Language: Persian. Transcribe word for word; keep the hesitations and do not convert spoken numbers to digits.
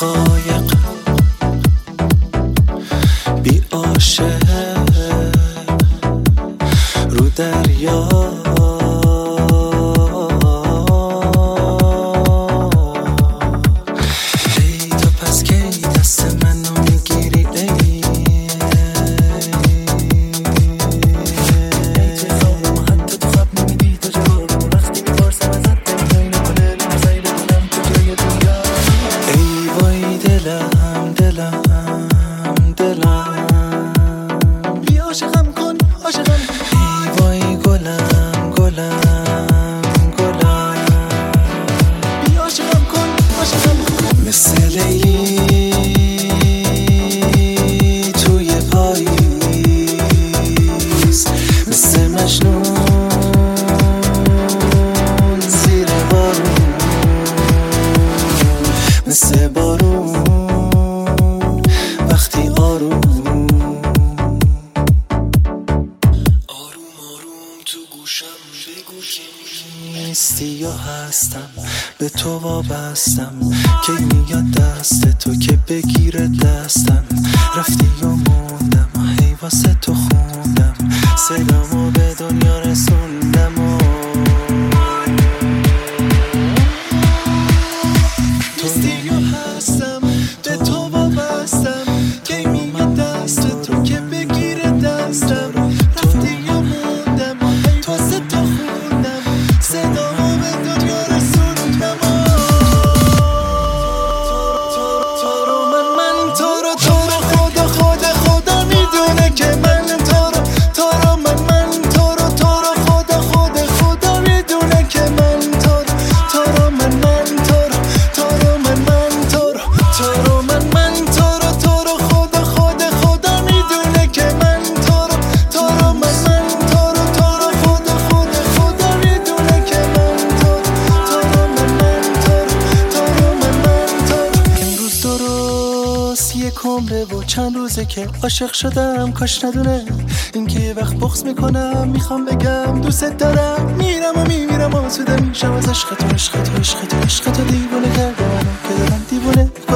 قایق بی عاشق رو دریا ای تو پس کی دست منو میگیری ای ای تو خوابم و حتی تو خواب نمیدی تو جوابم وقتی میپرسم ازت دلتایی نکنه لحظه‌ای بدونم کجای دنیا ای وای دلم دلم دلم بی عاشقم کن عاشقم ای وای گلم گلم گلم بی عاشقم کن عاشقم مثل لیلی توی پاییز مثل مجنون زیر بارون مثل بارون وقتی آروم آروم آروم تو گوشم بگو که نیستی یا هستم به تو وابستم که میاد دست تو که بگیره دستم رفتی و موندم و هی واسه تو خوندم صدامو به دنیا رسوندم و نیستی یا هستم به تو وابستم که میاد دست تو که بگیره دستم رفتی و موندم و هی واسه تو خوندم صدامو به دنیا رسوندم تو رو من من تو رو تو رو خدا خدا خدا میدونه که من تو رو تو رو من من تو رو تو رو خدا خدا خدا میدونه که من تو رو تو رو من من تو رو تو رو من من تو رو تو رو من من تو رو تو رو خدا خدا خدا میدونه که من تو رو تو رو من من تو رو تو رو خدا خدا خدا میدونه که من تو رو تو رو من من تو رو تو رو من من تو رو امروز درست یک عمره و چند روزه که عاشق شدم کاش ندونه اینکه یه وقت بغض میکنم میخوام بگم دوست دارم میرم و میمیرم آسوده میشم از عشق تو عشق تو عشق تو عشق تو دیوونه کرده منو که دارم دیوونه